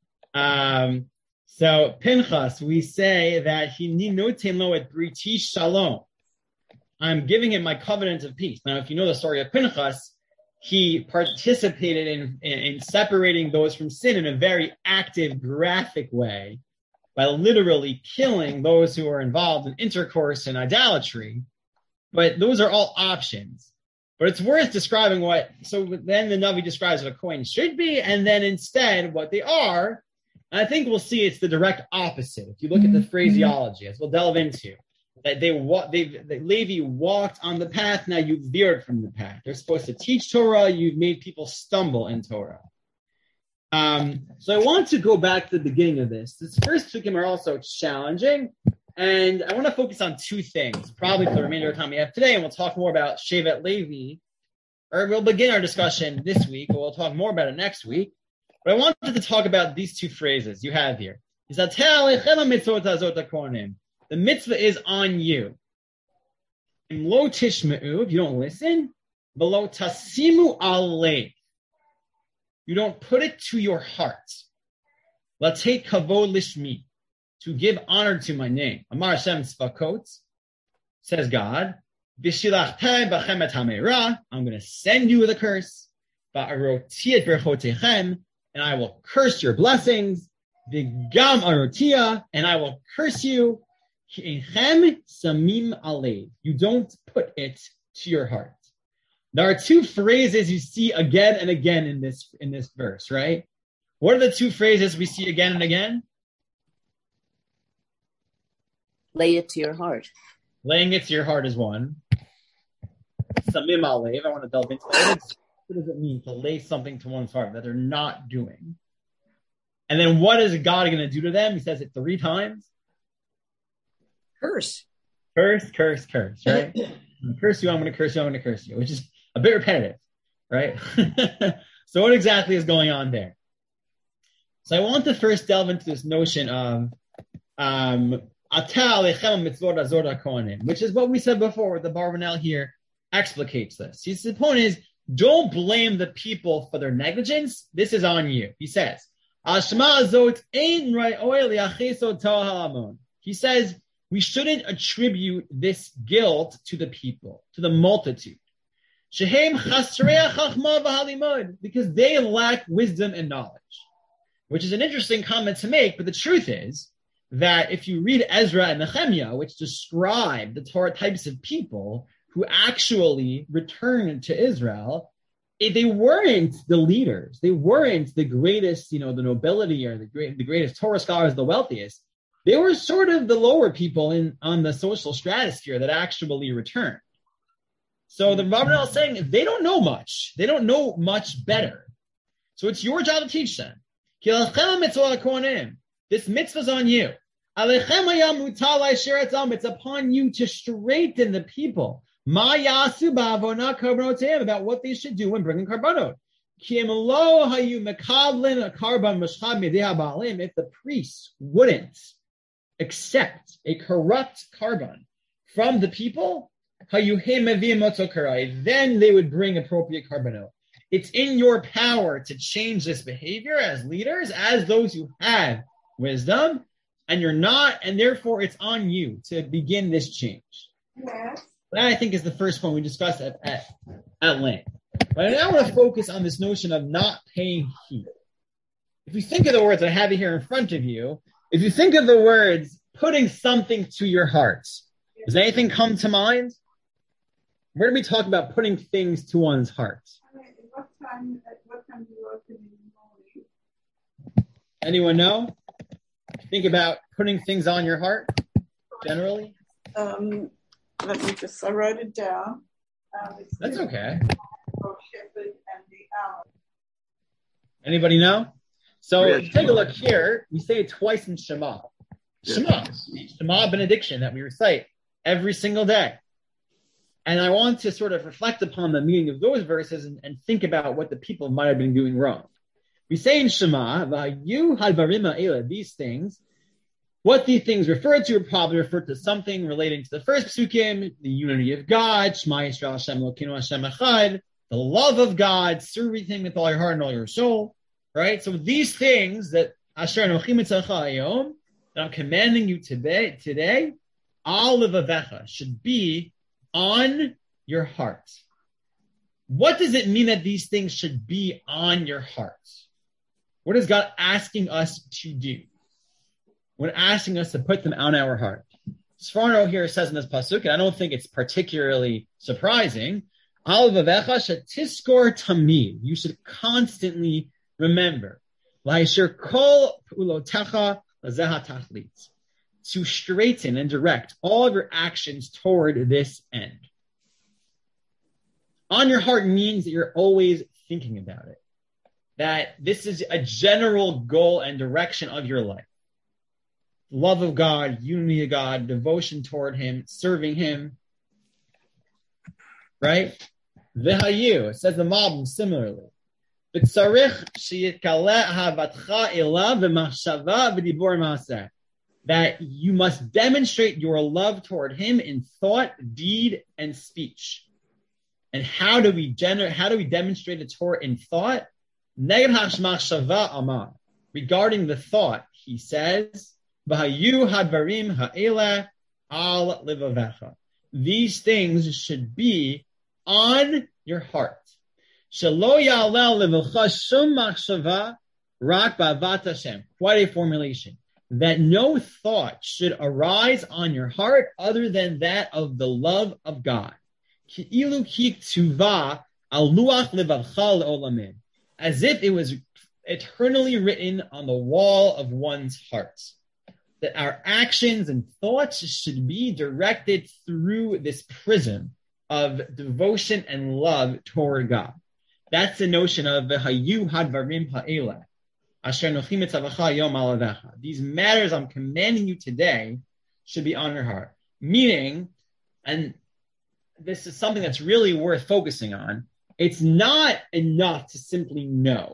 So Pinchas, we say that he ninoten lo et briti shalom. I'm giving him my covenant of peace. Now, if you know the story of Pinchas, he participated in separating those from sin in a very active, graphic way by literally killing those who are involved in intercourse and idolatry. But those are all options. But it's worth describing so then the Navi describes what a Kohen should be, and then instead what they are. And I think we'll see it's the direct opposite. If you look at the phraseology, as we'll delve into, that Levi walked on the path, now you've veered from the path. They're supposed to teach Torah, you've made people stumble in Torah. So I want to go back to the beginning of this. This first psukim are also challenging, and I want to focus on two things, probably for the remainder of the time we have today, and we'll talk more about Shevet Levi, or we'll begin our discussion this week, or we'll talk more about it next week. But I wanted to talk about these two phrases you have here. The mitzvah is on you. If you don't listen, below tasimu alei. You don't put it to your heart. Latei kavod lishmi, to give honor to my name. Amar Hashem Tzvakot, says God, B'shilachtem b'chem et hameira, I'm going to send you with a curse. Ba'aroti et berchotechem, and I will curse your blessings. V'gam arotia, and I will curse you. Ki'enchem samim alev, you don't put it to your heart. There are two phrases you see again and again in this verse, right? What are the two phrases we see again and again? Lay it to your heart. Laying it to your heart is one. Samim alev, I want to delve into that. What does it mean to lay something to one's heart that they're not doing? And then what is God going to do to them? He says it 3 times. Curse, right? I'm going to curse you, I'm going to curse you, I'm going to curse you, which is a bit repetitive, right? So what exactly is going on there? So I want to first delve into this notion of which is what we said before. The Barbanel here explicates this. His point is, don't blame the people for their negligence. This is on you. He says, he says, we shouldn't attribute this guilt to the people, to the multitude. Because they lack wisdom and knowledge. Which is an interesting comment to make, but the truth is that if you read Ezra and Nehemiah, which describe the Torah types of people who actually returned to Israel, they weren't the leaders. They weren't the greatest, the nobility or the greatest Torah scholars, the wealthiest. They were sort of the lower people on the social stratosphere that actually returned. So the Rabbanel is saying they don't know much. They don't know much better. So it's your job to teach them. This mitzvah's on you. It's upon you to straighten the people. About what they should do when bringing karbanot. If the priests wouldn't accept a corrupt karban from the people, then they would bring appropriate karbanot. It's in your power to change this behavior as leaders, as those who have wisdom, and you're not, and therefore it's on you to begin this change. Yes. That, I think, is the first point we discussed at length. But I now want to focus on this notion of not paying heed. If you think of the words I have here in front of you, if you think of the words putting something to your heart, does anything come to mind? We're going to be talking about putting things to one's heart. What time do you open in the morning? Anyone know? Think about putting things on your heart, generally. Let me just, I wrote it down. That's okay. Shepherd and the hour. Anybody know? So take a look here. We say it twice in Shema. Shema benediction that we recite every single day. And I want to sort of reflect upon the meaning of those verses and think about what the people might have been doing wrong. We say in Shema, these things, What these things refer to are probably refer to something relating to the first psukim, the unity of God, Shema Yisrael Hashem Elokeinu Hashem Echad, the love of God, serving Him with all your heart and all your soul, right? So these things that Asher Anochi Mitzacha Hayom, that I'm commanding you today, Al Levavecha, should be on your heart. What does it mean that these things should be on your heart? What is God asking us to do? When asking us to put them on our heart. Sforno here says in this pasuk, and I don't think it's particularly surprising, Al Vavecha shetiskor tamid. You should constantly remember. La'ishir kol ulotecha lazeha tachlit. To straighten and direct all of your actions toward this end. On your heart means that you're always thinking about it. That this is a general goal and direction of your life. Love of God, unity of God, devotion toward Him, serving Him. Right? V'hayu, it says the Malbim similarly. B'tzarich sheyitkale havatcha elav v'machshava v'dibor ma'aseh. That you must demonstrate your love toward Him in thought, deed, and speech. And how do we demonstrate it toward in thought? Neged hashmachshava amar. Regarding the thought, he says, V'hayu hadvarim ha'ela al levavecha. These things should be on your heart. Shelo ya'alel levacha shum machshava rak ba'avat Hashem. Quite a formulation. That no thought should arise on your heart other than that of the love of God. Ki'ilu ki ktuva al luach levavcha le'olamim. As if it was eternally written on the wall of one's heart. That our actions and thoughts should be directed through this prism of devotion and love toward God. That's the notion of v'hayu hadvarim ha'ela. Asher nochi mitzavacha yom alavecha. These matters I'm commanding you today should be on your heart. Meaning, and this is something that's really worth focusing on, it's not enough to simply know.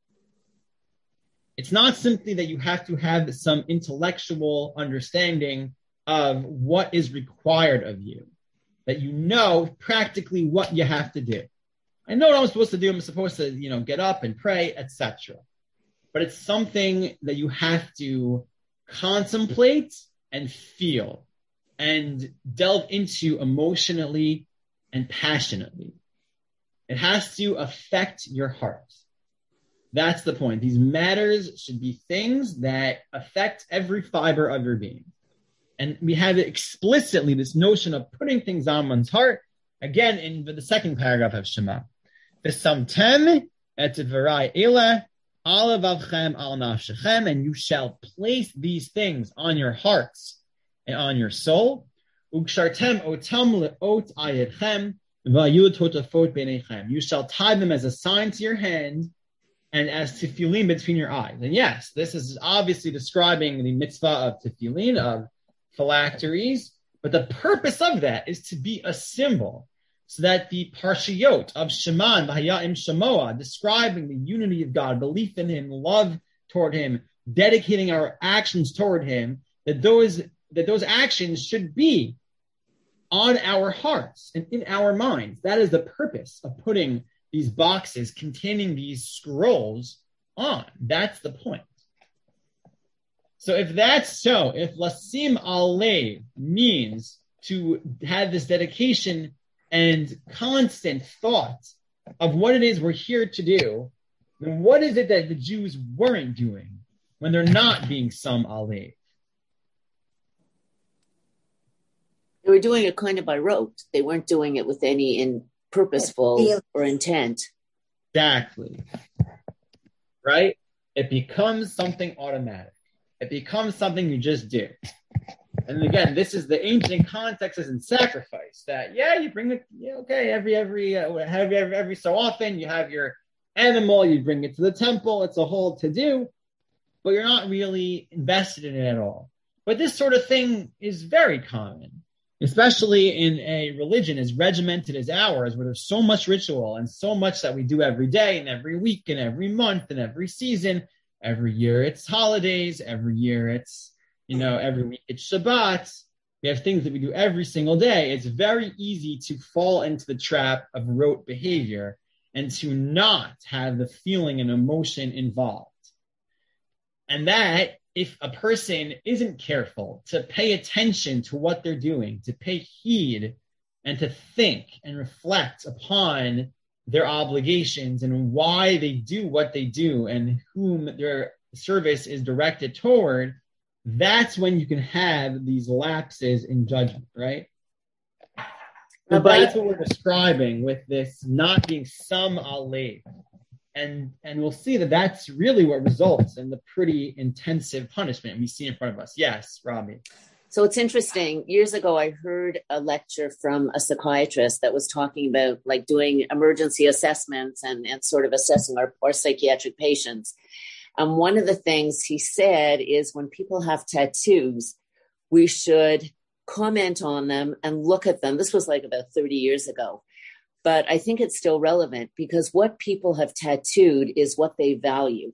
It's not simply that you have to have some intellectual understanding of what is required of you, that you know practically what you have to do. I know what I'm supposed to do. I'm supposed to, get up and pray, etc. But it's something that you have to contemplate and feel and delve into emotionally and passionately. It has to affect your heart. That's the point. These matters should be things that affect every fiber of your being. And we have explicitly this notion of putting things on one's heart, again, in the second paragraph of Shema. V'samtem et v'rai elah al levavchem al nafshechem, and you shall place these things on your hearts and on your soul. Ugshartem otam leot ayedchem v'ayu totafot beinechem. You shall tie them as a sign to your hand and as tefillin between your eyes. And yes, this is obviously describing the mitzvah of tefillin, of phylacteries, but the purpose of that is to be a symbol, so that the parshiyot of Shema and V'haya'im Shemoah, describing the unity of God, belief in Him, love toward Him, dedicating our actions toward Him, that those actions should be on our hearts and in our minds. That is the purpose of putting these boxes containing these scrolls on. That's the point. So if that's so, if lasim alev means to have this dedication and constant thought of what it is we're here to do, then what is it that the Jews weren't doing when they're not being some alev? They were doing it kind of by rote. They weren't doing it with any purposeful or intent. Exactly. Right? It becomes something automatic. It becomes something you just do. And again, this is the ancient context as in sacrifice. That you bring it. Every so often you have your animal. You bring it to the temple. It's a whole to do, but you're not really invested in it at all. But this sort of thing is very common, especially in a religion as regimented as ours, where there's so much ritual and so much that we do every day and every week and every month and every season. Every year it's holidays. Every year it's every week. It's Shabbat. We have things that we do every single day. It's very easy to fall into the trap of rote behavior and to not have the feeling and emotion involved. And that, if a person isn't careful to pay attention to what they're doing, to pay heed and to think and reflect upon their obligations and why they do what they do and whom their service is directed toward, that's when you can have these lapses in judgment, right? So that's what we're describing with this not being some alev. And we'll see that that's really what results in the pretty intensive punishment we see in front of us. Yes, Robbie. So it's interesting. Years ago, I heard a lecture from a psychiatrist that was talking about like doing emergency assessments and sort of assessing our psychiatric patients. One of the things he said is when people have tattoos, we should comment on them and look at them. This was like about 30 years ago. But I think it's still relevant because what people have tattooed is what they value.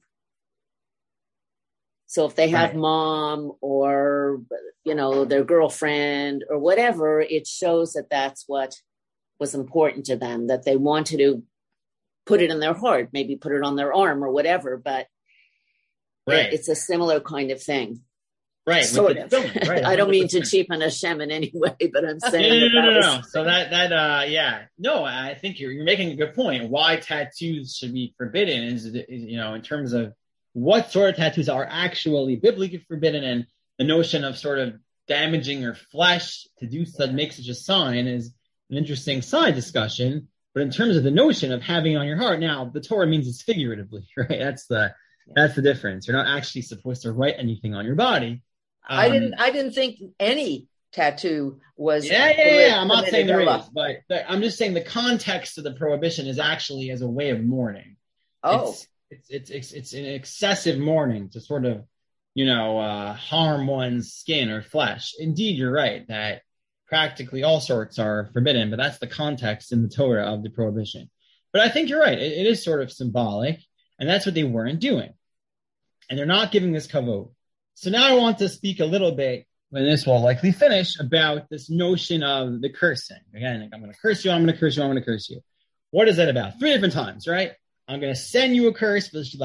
So if they have mom or, their girlfriend or whatever, it shows that that's what was important to them, that they wanted to put it in their heart, maybe put it on their arm or whatever. But it's a similar kind of thing. Right. Sort of. Right, I don't mean to cheapen Hashem in any way, but I'm saying no. So No, I think you're making a good point. Why tattoos should be forbidden is, in terms of what sort of tattoos are actually biblically forbidden, and the notion of sort of damaging your flesh to do such, make such a sign is an interesting side discussion. But in terms of the notion of having it on your heart, now the Torah means it's figuratively, right? That's the difference. You're not actually supposed to write anything on your body. I didn't think any tattoo was. Yeah. I'm not saying there is, but I'm just saying the context of the prohibition is actually as a way of mourning. Oh, it's an excessive mourning to sort of, harm one's skin or flesh. Indeed, you're right that practically all sorts are forbidden, but that's the context in the Torah of the prohibition. But I think you're right. It is sort of symbolic, and that's what they weren't doing. And they're not giving this kavod. So now I want to speak a little bit, when this will likely finish, about this notion of the cursing. Again, I'm going to curse you, I'm going to curse you, I'm going to curse you. What is that about? 3 different times, right? I'm going to send you a curse,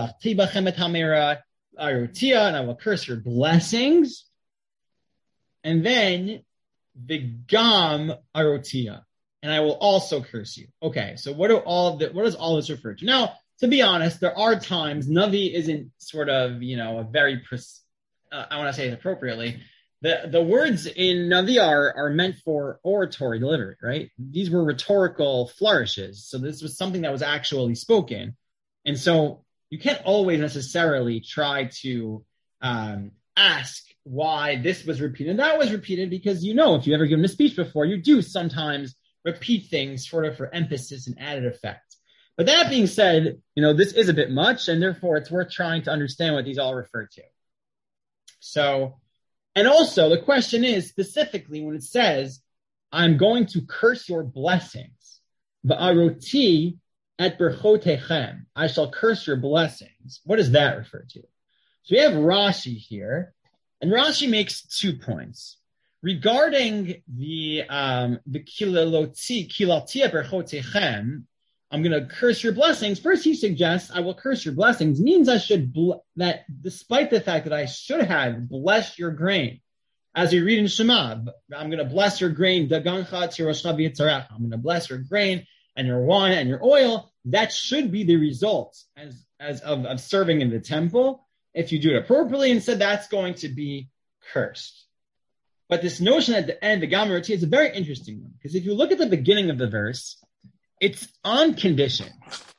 and I will curse your blessings. And then, Vigam Arotia, and I will also curse you. Okay, so what does all this refer to? Now, to be honest, there are times Navi isn't sort of, a very I want to say it appropriately. The words in Navi are meant for oratory delivery, right? These were rhetorical flourishes. So this was something that was actually spoken. And so you can't always necessarily try to ask why this was repeated and that was repeated, because if you've ever given a speech before, you do sometimes repeat things sort of for emphasis and added effect. But that being said, this is a bit much, and therefore it's worth trying to understand what these all refer to. So, and also the question is specifically when it says, I'm going to curse your blessings, va'aroti et berchotechem, I shall curse your blessings. What does that refer to? So we have Rashi here, and Rashi makes 2 points. Regarding the kilatia berchotechem, I'm going to curse your blessings. First, he suggests I will curse your blessings means I should, that despite the fact that I should have blessed your grain, as we read in Shema, I'm going to bless your grain, dagancha tiroshna v'yitzarach. I'm going to bless your grain and your wine and your oil. That should be the result as of serving in the temple. If you do it appropriately, instead that's going to be cursed. But this notion at the end, the gamaroti, is a very interesting one, because if you look at the beginning of the verse, it's on condition.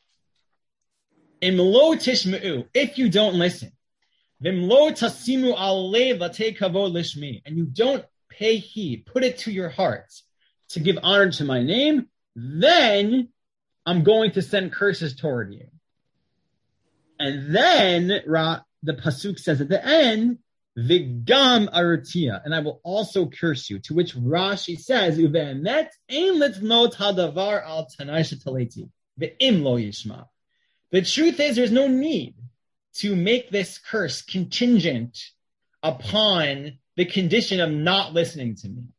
Imlo tishmeu, if you don't listen. Vimlo tasimu alev latei kavod lishmi, and you don't pay heed, put it to your heart to give honor to my name, then I'm going to send curses toward you. And then the pasuk says at the end, Vigam arutia, and I will also curse you. To which Rashi says, Uve'emet ein litnot hadavar al tanai shetaleti ve'im lo yishma. The truth is, there's no need to make this curse contingent upon the condition of not listening to me.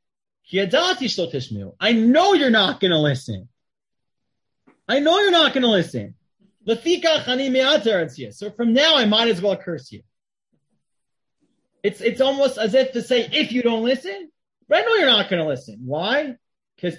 I know you're not going to listen. I know you're not going to listen. So from now, I might as well curse you. It's almost as if to say, if you don't listen, but I know you're not going to listen. Why? Because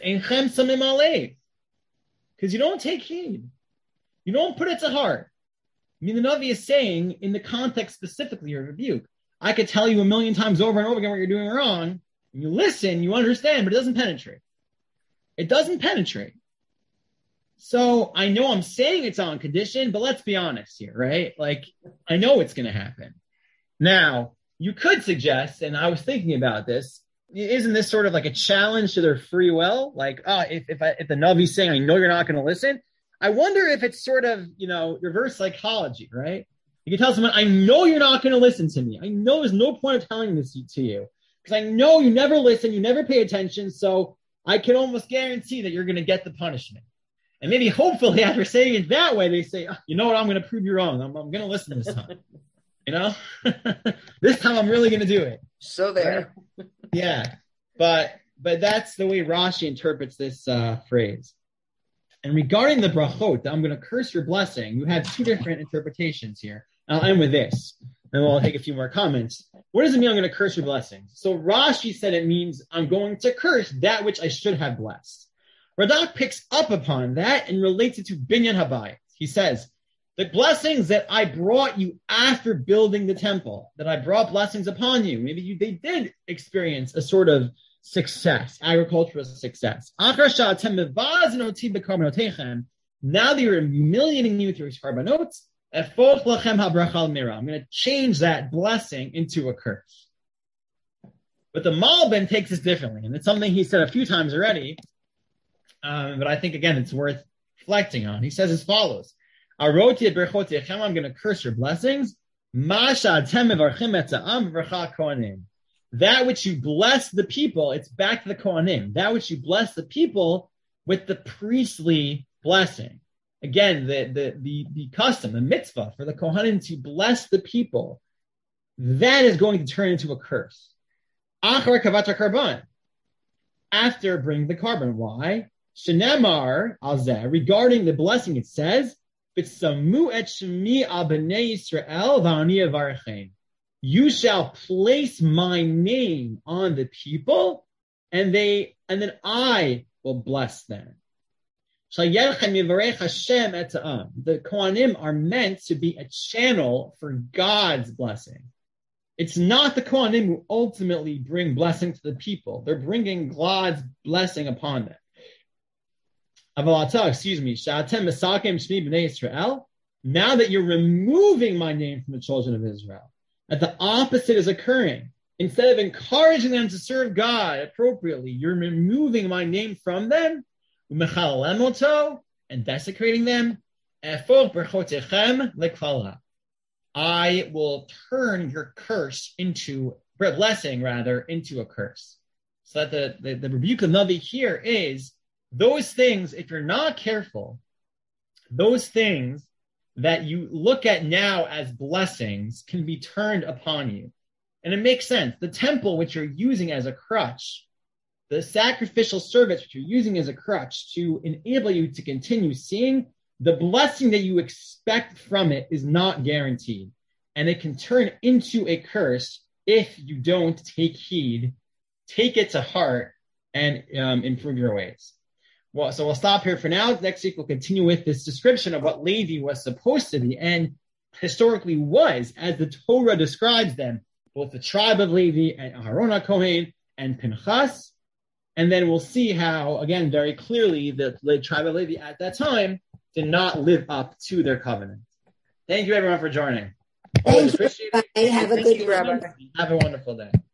you don't take heed. You don't put it to heart. I mean, the Navi is saying, in the context specifically of rebuke, I could tell you a million times over and over again what you're doing wrong. And you listen, you understand, but it doesn't penetrate. It doesn't penetrate. So I know I'm saying it's on condition, but let's be honest here, right? Like, I know it's going to happen. Now, you could suggest, and I was thinking about this, isn't this sort of like a challenge to their free will? Like, if the Navi's saying, I know you're not going to listen, I wonder if it's sort of, reverse psychology, right? You can tell someone, I know you're not going to listen to me. I know there's no point of telling this to you because I know you never listen, you never pay attention, so I can almost guarantee that you're going to get the punishment. And maybe hopefully after saying it that way, they say, you know what, I'm going to prove you wrong. I'm going to listen this time. This time I'm really going to do it. So there. Right? Yeah. But that's the way Rashi interprets this phrase. And regarding the brachot, I'm going to curse your blessing, you have two different interpretations here. I'll end with this, and we'll take a few more comments. What does it mean I'm going to curse your blessings? So Rashi said it means I'm going to curse that which I should have blessed. Radak picks up upon that and relates it to Binyan Habayit. He says, the blessings that I brought you after building the temple, that I brought blessings upon you, maybe they did experience a sort of success, agricultural success. Now that you're humiliating me with your carbanotes, I'm going to change that blessing into a curse. But the Malbim takes this differently, and it's something he said a few times already, but I think, again, it's worth reflecting on. He says as follows, I'm going to curse your blessings. That which you bless the people, it's back to the Kohanim. That which you bless the people with the priestly blessing. Again, the custom, the mitzvah for the Kohanim to bless the people, that is going to turn into a curse. After bringing the carbon. Why? Shenemar alzeh, regarding the blessing, it says, B'tsamu et shemi al b'nei Yisrael v'ani avarchein. You shall place my name on the people, and then I will bless them. The Kohanim are meant to be a channel for God's blessing. It's not the Kohanim who ultimately bring blessing to the people. They're bringing God's blessing upon them. Now that you're removing my name from the children of Israel, that the opposite is occurring. Instead of encouraging them to serve God appropriately, you're removing my name from them, and desecrating them. I will turn your curse into blessing, into a curse. So that the rebuke of Navi here is those things, if you're not careful, those things that you look at now as blessings can be turned upon you. And it makes sense. The temple, which you're using as a crutch, the sacrificial service, which you're using as a crutch to enable you to continue seeing, the blessing that you expect from it is not guaranteed. And it can turn into a curse if you don't take heed, take it to heart, and improve your ways. Well, so we'll stop here for now. Next week, we'll continue with this description of what Levi was supposed to be and historically was, as the Torah describes them, both the tribe of Levi and Aharon HaKohen and Pinchas. And then we'll see how, again, very clearly, the tribe of Levi at that time did not live up to their covenant. Thank you, everyone, for joining. Thank you. Have a good day. Have a wonderful day.